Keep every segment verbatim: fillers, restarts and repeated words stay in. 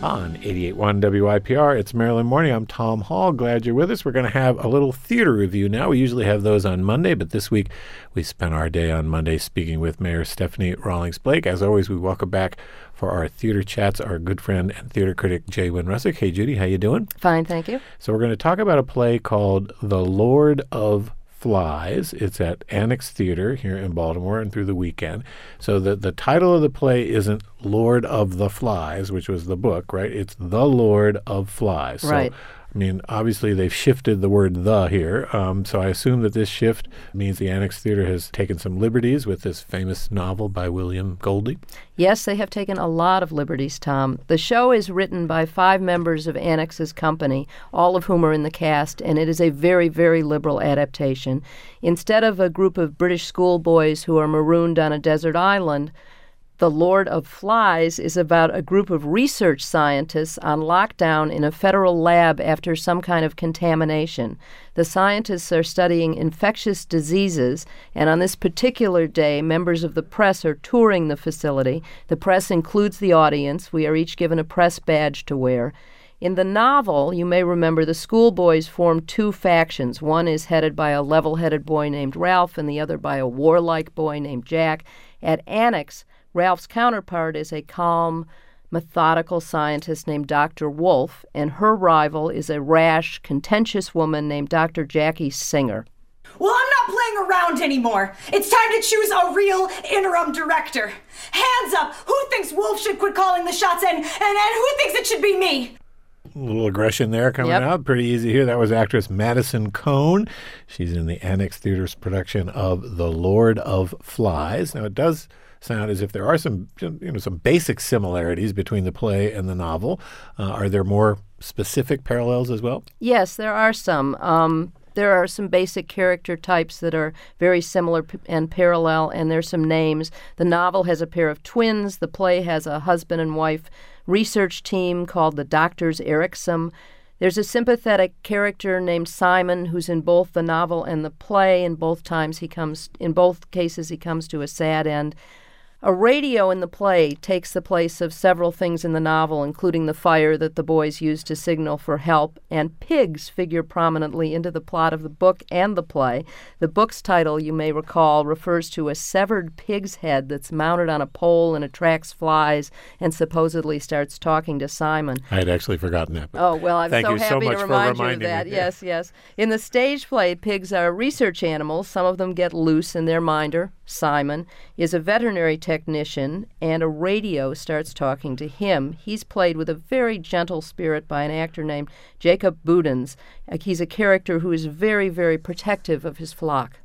On eighty-eight point one W I P R, it's Maryland Morning. I'm Tom Hall. Glad you're with us. We're going to have a little theater review now. We usually have those on Monday, but this week we spent our day on Monday speaking with Mayor Stephanie Rawlings-Blake. As always, we welcome back for our theater chats our good friend and theater critic Jay Wynn Russick. Hey, Judy, how you doing? Fine, thank you. So we're going to talk about a play called The Lord of Flies. It's at Annex Theater here in Baltimore and through the weekend. So the, the title of the play isn't Lord of the Flies, which was the book, right? It's The Lord of Flies. Right. So, I mean, obviously they've shifted the word the here. Um, so I assume that this shift means the Annex Theater has taken some liberties with this famous novel by William Golding. Yes, they have taken a lot of liberties, Tom. The show is written by five members of Annex's company, all of whom are in the cast, and it is a very, very liberal adaptation. Instead of a group of British schoolboys who are marooned on a desert island, The Lord of Flies is about a group of research scientists on lockdown in a federal lab after some kind of contamination. The scientists are studying infectious diseases, and on this particular day, members of the press are touring the facility. The press includes the audience. We are each given a press badge to wear. In the novel, you may remember the schoolboys form two factions. One is headed by a level-headed boy named Ralph, and the other by a warlike boy named Jack. At Annex, Ralph's counterpart is a calm, methodical scientist named Doctor Wolf, and her rival is a rash, contentious woman named Doctor Jackie Singer. Well, I'm not playing around anymore. It's time to choose a real interim director. Hands up! Who thinks Wolf should quit calling the shots, and, and, and who thinks it should be me? A little aggression there coming Yep. out. Pretty easy here. That was actress Madison Cohn. She's in the Annex Theater's production of The Lord of Flies. Now, it does sound as if there are some, you know, some basic similarities between the play and the novel. Uh, are there more specific parallels as well? Yes, there are some. Um, there are some basic character types that are very similar p- and parallel, and there's some names. The novel has a pair of twins. The play has a husband and wife research team called the Doctors Eriksson. There's a sympathetic character named Simon who's in both the novel and the play. In both times he comes, in both cases he comes to a sad end. A radio in the play takes the place of several things in the novel, including the fire that the boys use to signal for help, and pigs figure prominently into the plot of the book and the play. The book's title, you may recall, refers to a severed pig's head that's mounted on a pole and attracts flies and supposedly starts talking to Simon. I had actually forgotten that. but Oh, well, I'm thank so you so happy much to for remind you of reminding that. me. Yes, yes. In the stage play, pigs are research animals. Some of them get loose, and their minder, Simon, is a veterinary technician, and a radio starts talking to him. He's played with a very gentle spirit by an actor named Jacob Boudens. He's a character who is very, very protective of his flock.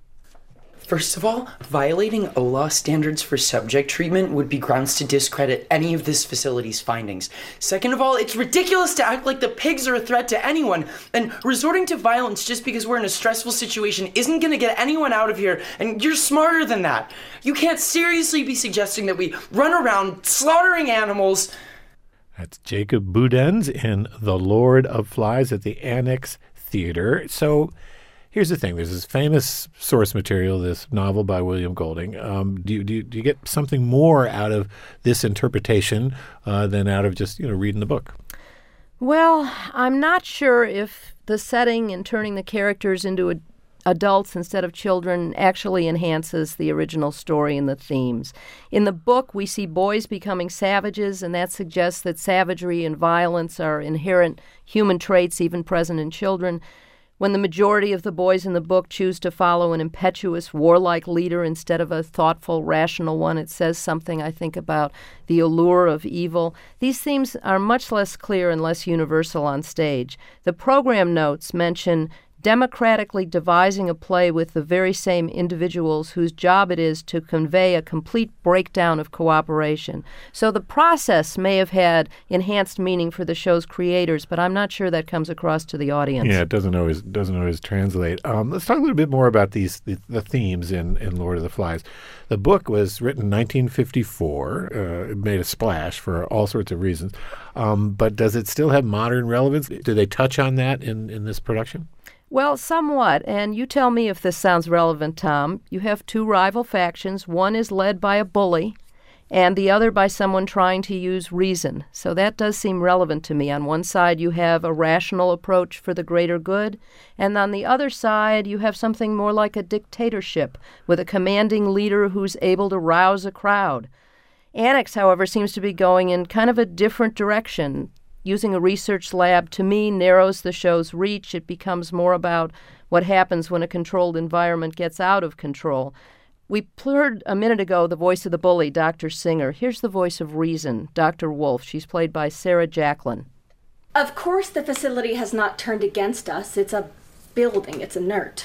First of all, violating O L A standards for subject treatment would be grounds to discredit any of this facility's findings. Second of all, it's ridiculous to act like the pigs are a threat to anyone, and resorting to violence just because we're in a stressful situation isn't gonna get anyone out of here, and you're smarter than that. You can't seriously be suggesting that we run around slaughtering animals. That's Jacob Boudens in The Lord of Flies at the Annex Theater. So here's the thing. There's this famous source material, this novel by William Golding. Um, do, you, do, you, do you get something more out of this interpretation uh, than out of just, you know, reading the book? Well, I'm not sure if the setting and turning the characters into a adults instead of children actually enhances the original story and the themes. In the book, we see boys becoming savages, and that suggests that savagery and violence are inherent human traits even present in children. When the majority of the boys in the book choose to follow an impetuous, warlike leader instead of a thoughtful, rational one, it says something, I think, about the allure of evil. These themes are much less clear and less universal on stage. The program notes mention democratically devising a play with the very same individuals whose job it is to convey a complete breakdown of cooperation. So the process may have had enhanced meaning for the show's creators, but I'm not sure that comes across to the audience. Yeah, it doesn't always doesn't always translate. Um, let's talk a little bit more about these the, the themes in, in Lord of the Flies. The book was written in nineteen fifty-four. Uh, it made a splash for all sorts of reasons. Um, but does it still have modern relevance? Do they touch on that in, in this production? Well, somewhat, and you tell me if this sounds relevant, Tom. You have two rival factions. One is led by a bully, and the other by someone trying to use reason. So that does seem relevant to me. On one side, you have a rational approach for the greater good, and on the other side, you have something more like a dictatorship with a commanding leader who's able to rouse a crowd. Annex, however, seems to be going in kind of a different direction. Using a research lab, to me, narrows the show's reach. It becomes more about what happens when a controlled environment gets out of control. We heard a minute ago the voice of the bully, Doctor Singer. Here's the voice of reason, Doctor Wolf. She's played by Sarah Jacklin. Of course the facility has not turned against us. It's a building. It's inert.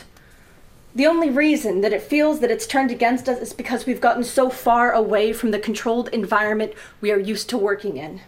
The only reason that it feels that it's turned against us is because we've gotten so far away from the controlled environment we are used to working in.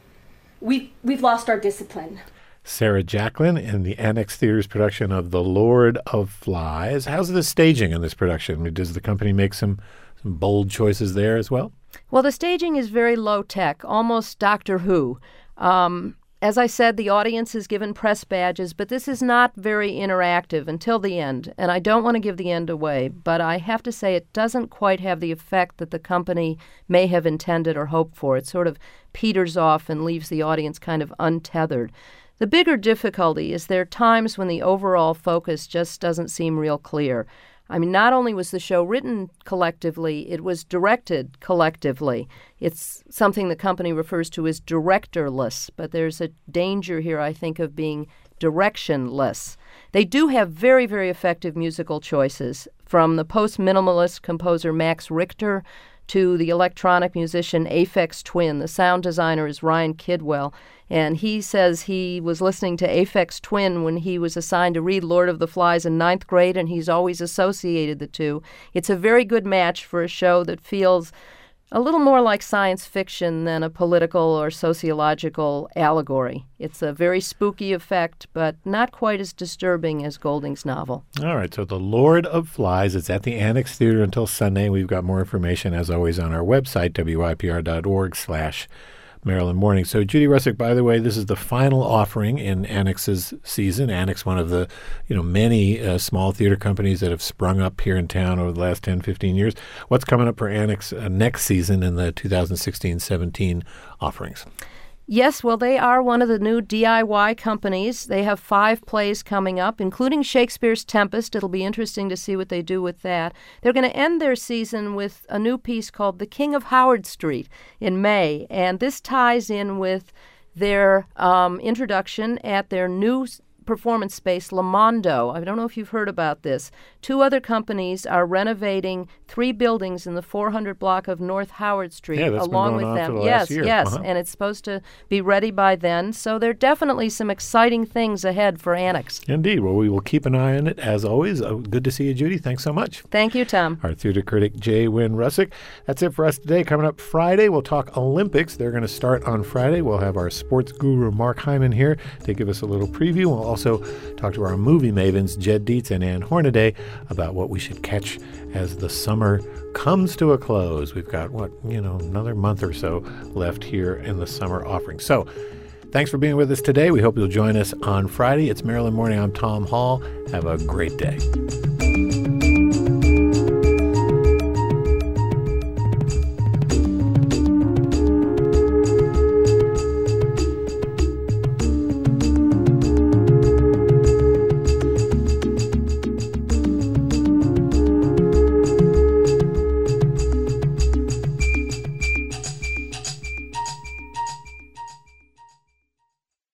We've, we've lost our discipline. Sarah Jacklin in the Annex Theater's production of The Lord of Flies. How's the staging in this production? I mean, does the company make some, some bold choices there as well? Well, the staging is very low-tech, almost Doctor Who. Um, as I said, the audience is given press badges, but this is not very interactive until the end. And I don't want to give the end away, but I have to say it doesn't quite have the effect that the company may have intended or hoped for. It sort of peters off and leaves the audience kind of untethered. The bigger difficulty is there are times when the overall focus just doesn't seem real clear. I mean, not only was the show written collectively, it was directed collectively. It's something the company refers to as directorless, but there's a danger here, I think, of being directionless. They do have very, very effective musical choices, from the post-minimalist composer Max Richter to the electronic musician Aphex Twin. The sound designer is Ryan Kidwell, and he says he was listening to Aphex Twin when he was assigned to read Lord of the Flies in ninth grade, and he's always associated the two. It's a very good match for a show that feels a little more like science fiction than a political or sociological allegory. It's a very spooky effect, but not quite as disturbing as Golding's novel. All right, so The Lord of Flies, it's at the Annex Theater until Sunday. We've got more information, as always, on our website, W I P R dot org slash Maryland Morning. So, Judy Russick, by the way, this is the final offering in Annex's season. Annex, one of the, you know, many uh, small theater companies that have sprung up here in town over the last ten, fifteen years. What's coming up for Annex uh, next season in the two thousand sixteen seventeen offerings? Yes, well, they are one of the new D I Y companies. They have five plays coming up, including Shakespeare's Tempest. It'll be interesting to see what they do with that. They're going to end their season with a new piece called The King of Howard Street in May, and this ties in with their um, introduction at their new performance space, Lamondo. I don't know if you've heard about this. Two other companies are renovating three buildings in the four hundred block of North Howard Street, yeah, that's along been going with on them. For the yes, last year. yes, uh-huh. and it's supposed to be ready by then. So there are definitely some exciting things ahead for Annex. Indeed. Well, we will keep an eye on it as always. Uh, good to see you, Judy. Thanks so much. Thank you, Tom. Our theater critic, Jay Wynn Russick. That's it for us today. Coming up Friday, we'll talk Olympics. They're going to start on Friday. We'll have our sports guru, Mark Hyman, here to give us a little preview. We'll also talk to our movie mavens, Jed Dietz and Ann Hornaday, about what we should catch as the summer comes to a close. We've got, what, you know, another month or so left here in the summer offering. So thanks for being with us today. We hope you'll join us on Friday. It's Maryland Morning. I'm Tom Hall. Have a great day.